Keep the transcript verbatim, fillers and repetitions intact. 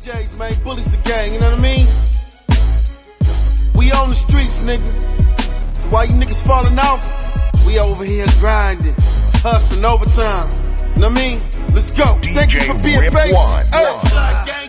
J's, man, bullies the gang, you know what I mean? We on the streets, nigga. So why you niggas falling off? We over here grinding, hustling overtime. You know what I mean? Let's go. D J Thank you for being Rip patient. One. Hey.